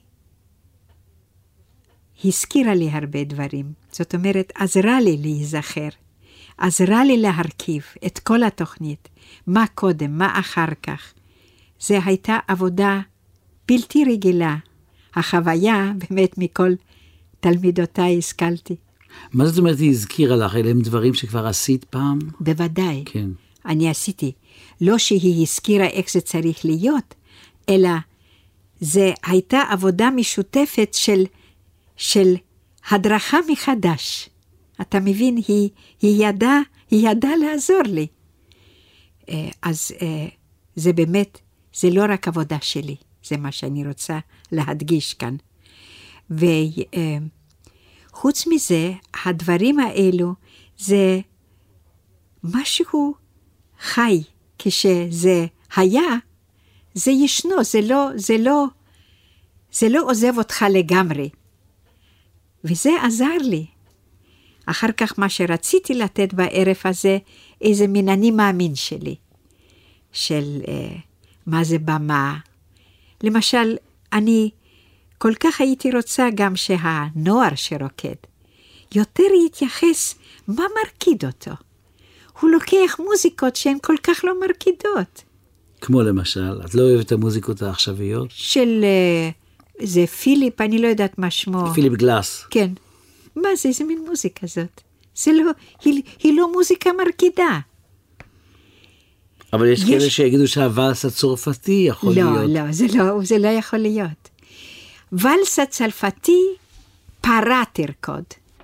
הזכירה לי הרבה דברים, זאת אומרת, עזרה לי להיזכר, עזרה לי להרכיב את כל התוכנית, מה קודם, מה אחר כך. זה הייתה עבודה בלתי רגילה. החוויה באמת מכל תלמידותיי השכלתי. מה זאת אומרת היא הזכירה לך? אלה הם דברים שכבר עשית פעם? בוודאי. כן. אני עשיתי. לא שהיא הזכירה איך זה צריך להיות, אלא זה הייתה עבודה משותפת של, של הדרכה מחדש. אתה מבין, היא, היא ידעה, היא ידעה לעזור לי. אז זה באמת, זה לא רק עבודה שלי, זה מה שאני רוצה להדגיש כאן. וחוץ מזה, הדברים האלו, זה משהו חי, כשזה היה, זה ישנו, זה לא, זה לא, זה לא עוזב אותך לגמרי. וזה עזר לי. אחר כך מה שרציתי לתת בערב הזה, איזה מין אני מאמין שלי, של אה, מה זה במה. למשל, אני כל כך הייתי רוצה גם שהנוער שרוקד, יותר יתייחס מה מרקיד אותו. הוא לוקח מוזיקות שהן כל כך לא מרקידות. כמו למשל, את לא אוהבת את המוזיקות העכשוויות? של, אה, זה פיליפ, אני לא יודעת מה שמו. פיליפ גלאס. כן. מה זה? איזה מין מוזיקה זאת? זה לא, היא, היא לא מוזיקה מרקידה. אבל יש, יש... כאלה שיגידו שהוואלס הצרפתי יכול לא, להיות. לא, זה לא, זה לא יכול להיות. ואלס הצרפתי פרה תרקוד.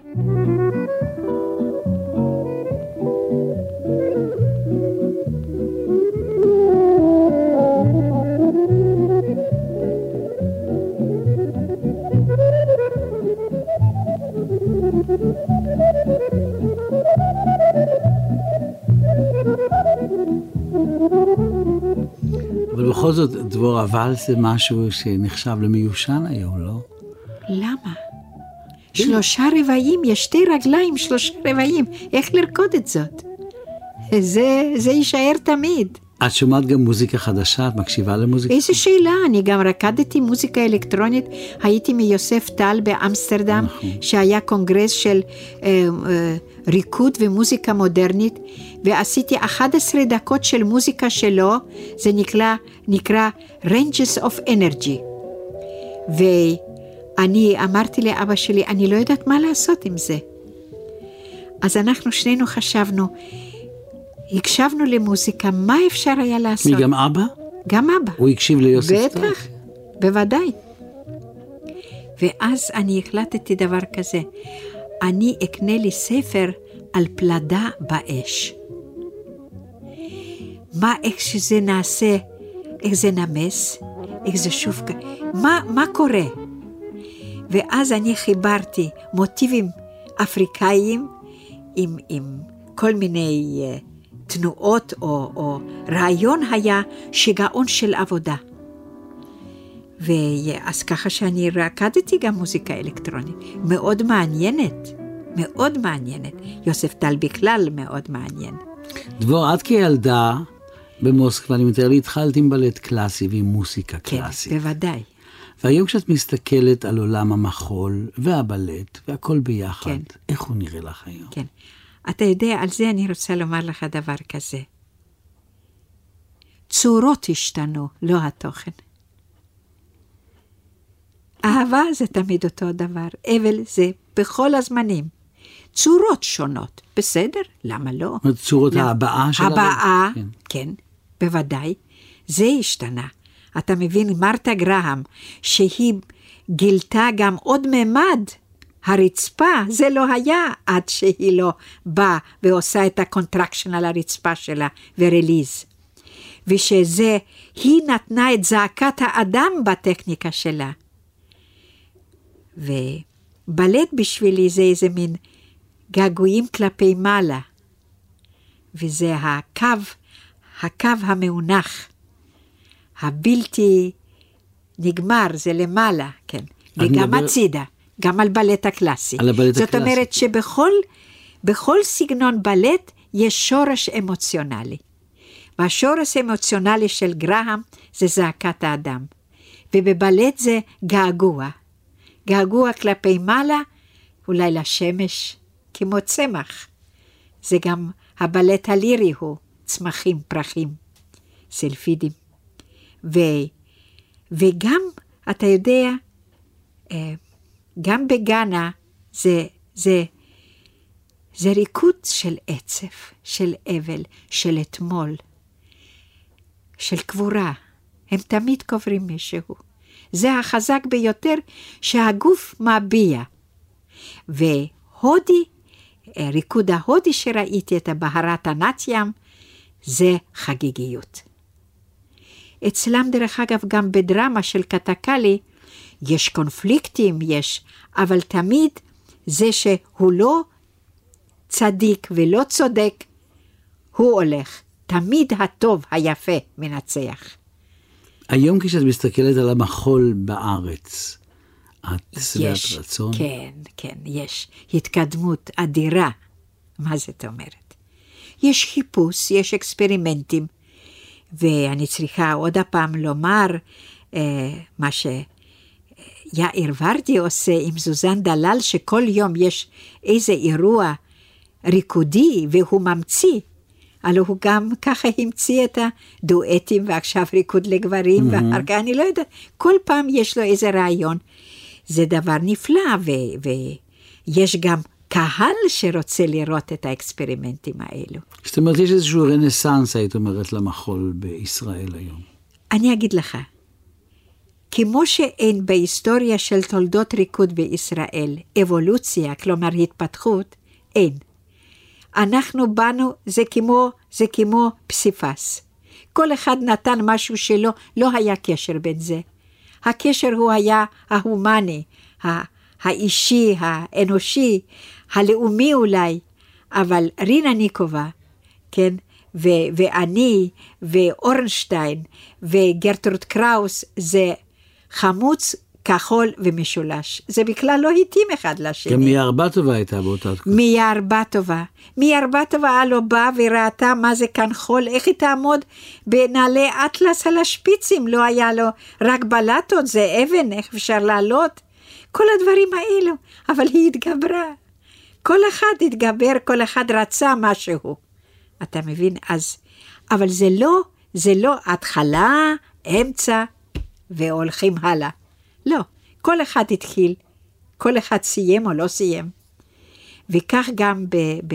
אבל בכל זאת, דבורה, ואלס זה משהו שנחשב למיושן היום, לא? למה? שלושה רבעים, יש שתי רגליים, שלושה רבעים. איך לרקוד את זאת? זה, זה יישאר תמיד. את שומעת גם מוזיקה חדשה? את מקשיבה למוזיקה? איזה שאלה, אני גם רקדתי מוזיקה אלקטרונית, הייתי מיוסף טל באמסטרדם, נכון. שהיה קונגרס של אה, אה, ריקוד ומוזיקה מודרנית, ועשיתי אחת עשרה דקות של מוזיקה שלו, זה נקרא, נקרא Ranges of Energy. ואני אמרתי לאבא שלי, אני לא יודעת מה לעשות עם זה. אז אנחנו שנינו חשבנו, הקשבנו למוזיקה, מה אפשר היה לעשות? מי, גם אבא? גם אבא. הוא הקשיב ליוסף טל? בטח, בוודאי. ואז אני החלטתי דבר כזה, אני אקנה לי ספר על פלדה באש. מה, איך שזה נעשה, איך זה נמס, איך זה שוב, מה, מה קורה? ואז אני חיברתי מוטיבים אפריקאיים עם, עם כל מיני uh, תנועות, או, או רעיון היה שיגעון של עבודה. ואז ככה שאני רקדתי גם מוזיקה אלקטרונית, מאוד מעניינת, מאוד מעניינת. יוסף טל בכלל מאוד מעניין. דבור, את כילדה במוסקבה, אני מתאר לי, התחלת עם בלט קלאסי ועם מוסיקה קלאסית. כן, בוודאי. והיום כשאת מסתכלת על עולם המחול והבלט והכל ביחד, כן. איך הוא נראה לך היום? כן. אתה יודע, על זה אני רוצה לומר לך דבר כזה. צורות השתנו, לא התוכן. אהבה זה תמיד אותו דבר, אבל זה בכל הזמנים. צורות שונות, בסדר? למה לא? צורות למה? ההבעה של הבאה, כן. כן, בוודאי. זה השתנה. אתה מבין, מרתה גרהם, שהיא גילתה גם עוד ממד, הרצפה, זה לא היה עד שהיא לא באה ועושה את הקונטרקשן על הרצפה שלה ורליז. ושזה, היא נתנה את זעקת האדם בטכניקה שלה. ובלט בשבילי זה איזה מין געגועים כלפי מעלה, וזה הקו, הקו המאונח, הבלתי נגמר, זה למעלה, כן, וגם מדבר... הצידה, גם על בלט הקלאסי. על הבלט זאת הקלאסי. אומרת שבכל בכל סגנון בלט יש שורש אמוציונלי, והשורש אמוציונלי של גרהם זה זעקת האדם, ובבלט זה געגוע, געגוע כלפי מעלה, אולי לשמש, כמו צמח. זה גם הבלט הלירי הוא, צמחים, פרחים, סלפידים. ו, וגם, אתה יודע, גם בגאנה זה, זה, זה ריקוד של עצב, של אבל, של אתמול, של קבורה. הם תמיד קוברים מישהו. זה החזק ביותר שהגוף מביע. והודי, ריקוד ההודי שראיתי את הבהרת הנתיים, זה חגיגיות. אצלם דרך אגב גם בדרמה של קטקלי, יש קונפליקטים, יש, אבל תמיד זה שהוא לא צדיק ולא צודק, הוא הולך. תמיד הטוב היפה מנצח. היום כשאת מסתכלת על המחול בארץ, את שבעת רצון? כן, כן, יש התקדמות אדירה. מה זאת אומרת? יש חיפוש, יש אקספרימנטים, ואני צריכה עוד הפעם לומר אה, מה שיאיר ורדי עושה עם זוזן דלל, שכל יום יש איזה אירוע ריקודי והוא ממציא, הלוא הוא גם ככה המציא את הדואטים, ועכשיו ריקוד לגברים, mm-hmm. ואחר כך אני לא יודעת, כל פעם יש לו איזה רעיון. זה דבר נפלא, ו- ויש גם קהל שרוצה לראות את האקספרימנטים האלו. זאת אומרת, יש איזשהו רנסנס, היית אומרת, למחול בישראל היום. אני אגיד לך, כמו שאין בהיסטוריה של תולדות ריקוד בישראל, אבולוציה, כלומר התפתחות, אין. אנחנו באנו, זה כמו, זה כמו פסיפס. כל אחד נתן משהו שלו, לא היה קשר בין זה. הקשר הוא היה ההומני, האישי, האנושי, הלאומי אולי, אבל רינה ניקובה, כן, ו- ואני, ואורנשטיין, וגרטרוד קראוס, זה חמוץ, כחול ומשולש. זה בכלל לא התאים אחד לשני. גם מיארבטובה הייתה באותה תקופה. מיארבטובה. מיארבטובה לא באה וראתה מה זה כאן חול, איך היא תעמוד בנעלי אטלס על השפיצים, לא היה לו רק בלטות, זה אבן, איך אפשר לעלות? כל הדברים האלו, אבל היא התגברה. כל אחד התגבר, כל אחד רצה משהו. אתה מבין? אז, אבל זה לא, זה לא התחלה, אמצע, והולכים הלאה. לא, כל אחד התחיל, כל אחד סיים או לא סיים. וכך גם ב, ב,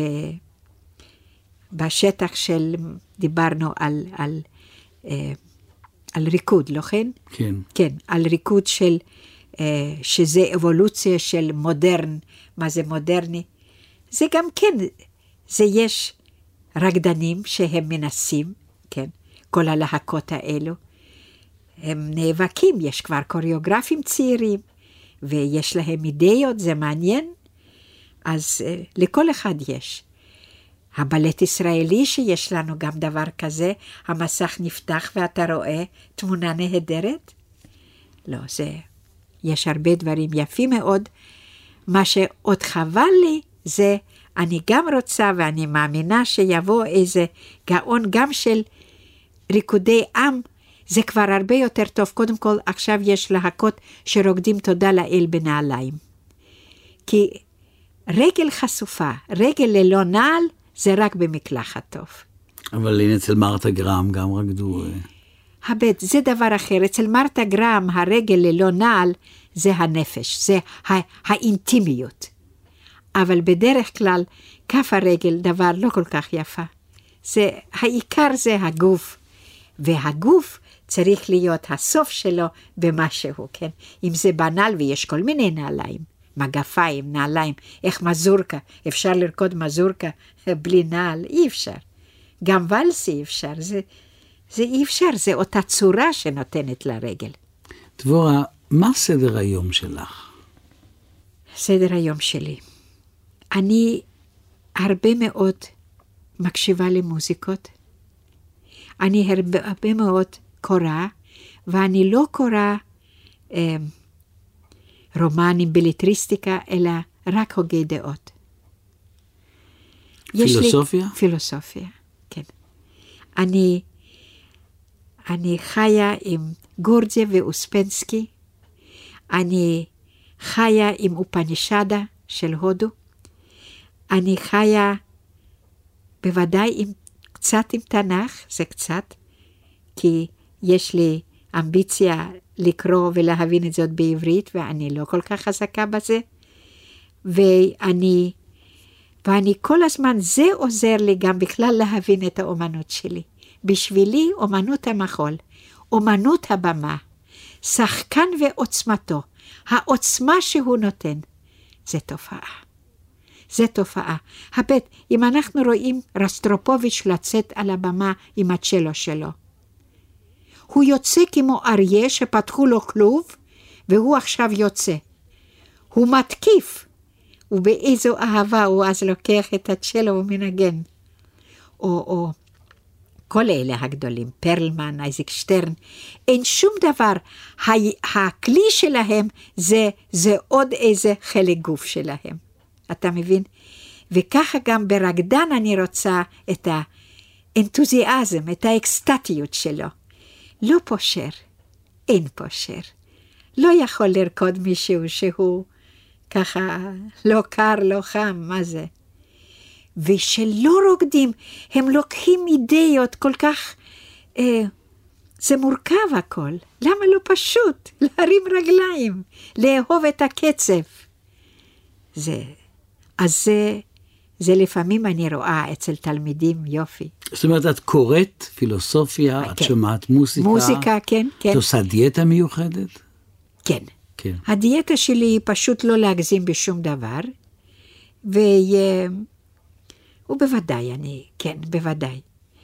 בשטח של, דיברנו על, על, אה, על ריקוד, לא כן? כן. כן, על ריקוד של, אה, שזה אבולוציה של מודרן, מה זה מודרני? זה גם כן, זה יש רקדנים שהם מנסים, כן? כל הלהקות האלו. הם נאבקים, יש כבר קוריאוגרפים צעירים, ויש להם אידאות, זה מעניין. אז uh, לכל אחד יש. הבלט ישראלי שיש לנו גם דבר כזה, המסך נפתח ואתה רואה תמונה נהדרת. לא, זה, יש הרבה דברים יפים מאוד. מה שעוד חבל לי, זה אני גם רוצה ואני מאמינה שיבוא איזה גאון גם של ריקודי עם, זה כבר הרבה יותר טוב. קודם כל, עכשיו יש להקות שרוקדים תודה לאל בנעליים. כי רגל חשופה, רגל ללא נעל, זה רק במקלחת טוב. אבל הנה אצל מרתה גרם גם רקדו. הבית, זה דבר אחר. אצל מרתה גרם, הרגל ללא נעל, זה הנפש, זה האינטימיות. אבל בדרך כלל, כף הרגל דבר לא כל כך יפה. זה, העיקר זה הגוף. והגוף צריך להיות הסוף שלו במשהו, כן? אם זה בנעל, ויש כל מיני נעליים, מגפיים, נעליים, איך מזורקה, אפשר לרקוד מזורקה בלי נעל? אי אפשר. גם ולסי אפשר, זה, זה אי אפשר, זה אותה צורה שנותנת לרגל. דבורה, מה סדר היום שלך? סדר היום שלי. אני הרבה מאוד מקשיבה למוזיקות. אני הרבה, הרבה מאוד קורא, ואני לא קורא אה, רומנים, בליטריסטיקה, אלא רק הוגי דעות. פילוסופיה? לי, פילוסופיה, כן. אני, אני חיה עם גורג'ה ואוספנסקי, אני חיה עם אופנישדה של הודו, אני חיה בוודאי עם, קצת עם תנ"ך, זה קצת, כי יש לי אמביציה לקרוא ולהבין את זאת בעברית, ואני לא כל כך חזקה בזה, ואני, ואני כל הזמן, זה עוזר לי גם בכלל להבין את האומנות שלי. בשבילי אומנות המחול, אומנות הבמה, שחקן ועוצמתו, העוצמה שהוא נותן, זה תופעה. זה תופעה. הבט, אם אנחנו רואים רסטרופוביץ' לצאת על הבמה עם הצ'לו שלו, הוא יוצא כמו אריה שפתחו לו כלוב, והוא עכשיו יוצא. הוא מתקיף, ובאיזו אהבה הוא אז לוקח את הצ'לו ומנגן. או, או, כל אלה הגדולים, פרלמן, אייזיק שטרן, אין שום דבר. הכלי שלהם זה, זה עוד איזה חלק גוף שלהם. אתה מבין? וככה גם ברקדן אני רוצה את האנתוזיאזם, את האקסטטיות שלו. לא פושר, אין פושר. לא יכול לרקוד מישהו שהוא ככה לא קר, לא חם, מה זה? ושלא רוקדים, הם לוקחים אידיות כל כך, אה, זה מורכב הכל. למה לא פשוט? להרים רגליים, לאהוב את הקצב. זה, אז זה, זה לפעמים אני רואה אצל תלמידים יופי. זאת אומרת, את קוראת פילוסופיה, כן. את שומעת מוסיקה. מוזיקה, כן, כן. את עושה דיאטה מיוחדת? כן. כן. הדיאטה שלי היא פשוט לא להגזים בשום דבר, ו... ובוודאי אני, כן, בוודאי.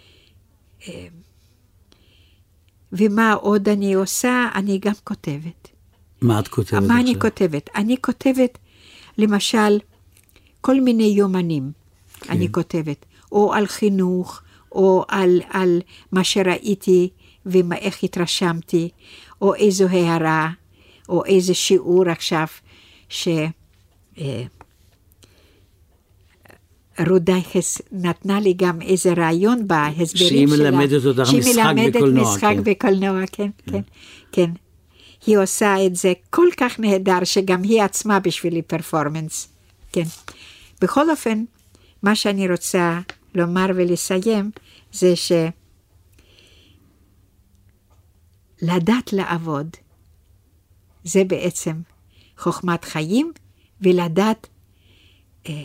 ומה עוד אני עושה? אני גם כותבת. מה את כותבת מה עכשיו? אני כותבת? אני כותבת, למשל, כל מיני יומנים, כן. אני כותבת, או על חינוך, או על, על מה שראיתי, ואיך התרשמתי, או איזו הערה, או איזה שיעור עכשיו, ש... רודייכס נתנה לי גם איזה רעיון בהסברים שלה. שהיא מלמדת אותך משחק בקולנוע. שהיא מלמדת משחק בקולנוע, כן, כן, כן. היא עושה את זה כל כך נהדר, שגם היא עצמה בשבילי פרפורמנס. כן. בכל אופן, מה שאני רוצה לומר ולסיים, זה ש... לדעת לעבוד, זה בעצם חוכמת חיים, ולדעת... אה,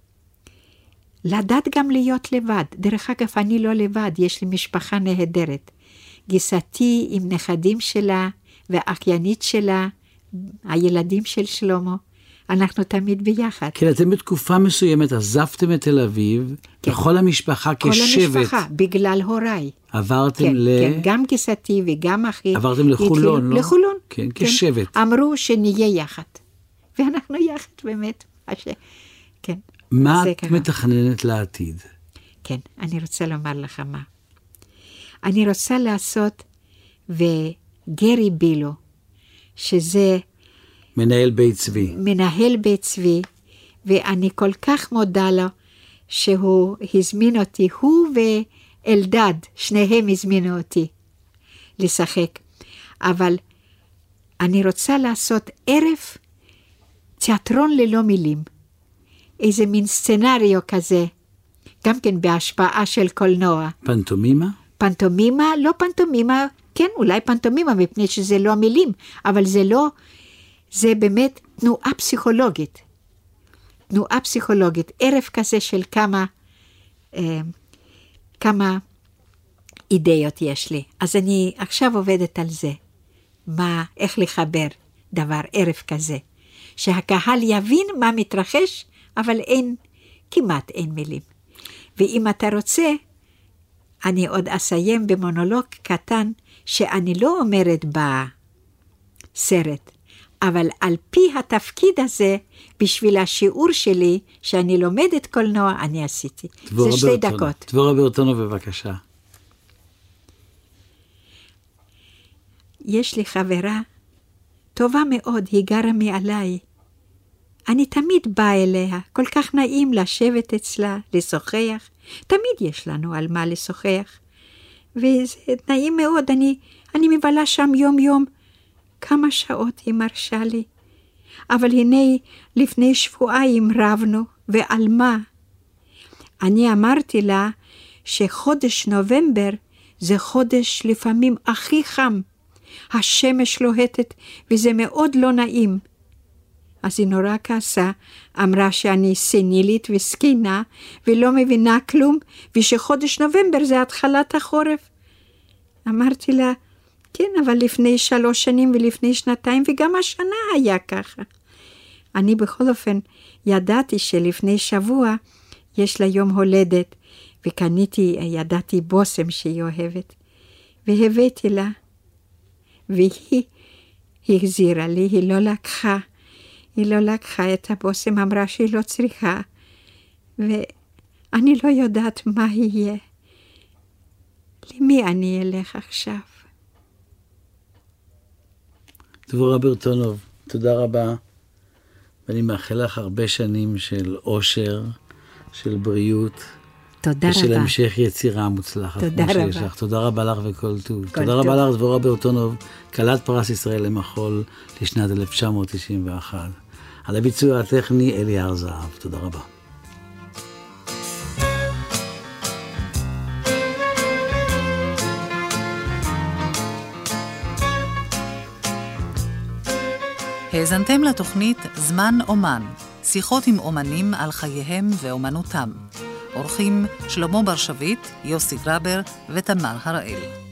לדעת גם להיות לבד. דרך אגב, אני לא לבד, יש לי משפחה נהדרת. גיסתי עם נכדים שלה, והאחיינית שלה, הילדים של שלמה, אנחנו תמיד ביחד. כן, אתם בתקופה מסוימת עזבתם את תל אביב, כן. וכל המשפחה כל כשבט. כל המשפחה, בגלל הוריי. עברתם כן, ל... כן, גם גיסתי וגם אחי. עברתם לחולון, התחיל... לא? לחולון. כן, כן, כשבט. אמרו שנהיה יחד. ואנחנו יחד באמת. ש... כן. מה את ככה. מתכננת לעתיד? כן, אני רוצה לומר לך מה. אני רוצה לעשות, וגרי בילו, שזה... מנהל בית צבי. מנהל בית צבי, ואני כל כך מודה לו, שהוא הזמין אותי, הוא ואלדד, שניהם הזמינו אותי לשחק. אבל אני רוצה לעשות ערב תיאטרון ללא מילים. איזה מין סצנריו כזה, גם כן בהשפעה של קולנוע. פנטומימה? פנטומימה, לא פנטומימה, כן, אולי פנטומימה, מפני שזה לא מילים, אבל זה לא, זה באמת תנועה פסיכולוגית. תנועה פסיכולוגית, ערב כזה של כמה, אה, כמה אידאות יש לי. אז אני עכשיו עובדת על זה. מה, איך לחבר דבר, ערב כזה. שהקהל יבין מה מתרחש, אבל אין, כמעט אין מילים. ואם אתה רוצה, אני עוד אסיים במונולוג קטן שאני לא אומרת בסרט, אבל על פי התפקיד הזה, בשביל השיעור שלי, שאני לומדת קולנוע, אני עשיתי. זה שתי דקות. דבורה ברטונוב, בבקשה. יש לי חברה טובה מאוד, היא גרה מעליי. אני תמיד באה אליה, כל כך נעים לשבת אצלה, לשוחח. תמיד יש לנו על מה לשוחח. וזה נעים מאוד, אני, אני מבלה שם יום יום. כמה שעות היא מרשה לי. אבל הנה, לפני שבועיים רבנו, ועל מה? אני אמרתי לה שחודש נובמבר זה חודש לפעמים הכי חם. השמש לוהטת, וזה מאוד לא נעים. אז היא נורא כעסה, אמרה שאני סנילית וסקינה, ולא מבינה כלום, ושחודש נובמבר זה התחלת החורף. אמרתי לה, כן, אבל לפני שלוש שנים ולפני שנתיים, וגם השנה היה ככה. אני בכל אופן ידעתי שלפני שבוע יש לה יום הולדת, וקניתי, ידעתי בוסם שהיא אוהבת, והבאתי לה, והיא החזירה לי, היא לא לקחה, היא לא לקחה את הבוסם, אמרה שהיא לא צריכה, ואני לא יודעת מה יהיה. למי אני אלך עכשיו? דבורה ברטונוב, תודה רבה, ואני מאחל לך הרבה שנים של אושר, של בריאות, תודה ושל רבה. המשך יצירה מוצלחת. תודה רבה. לך. תודה רבה לך וכל טוב. כל תודה טוב. רבה לך, דבורה ברטונוב, כלת פרס ישראל למחול לשנת אלף תשע מאות תשעים ואחת. על הביצוע הטכני אלי הר זהב. תודה רבה. האזנתם לתוכנית זמן אומן, שיחות עם אומנים על חייהם ואומנותם. אורחים שלמה ברשבית, יוסי גרבר ותמר הראל.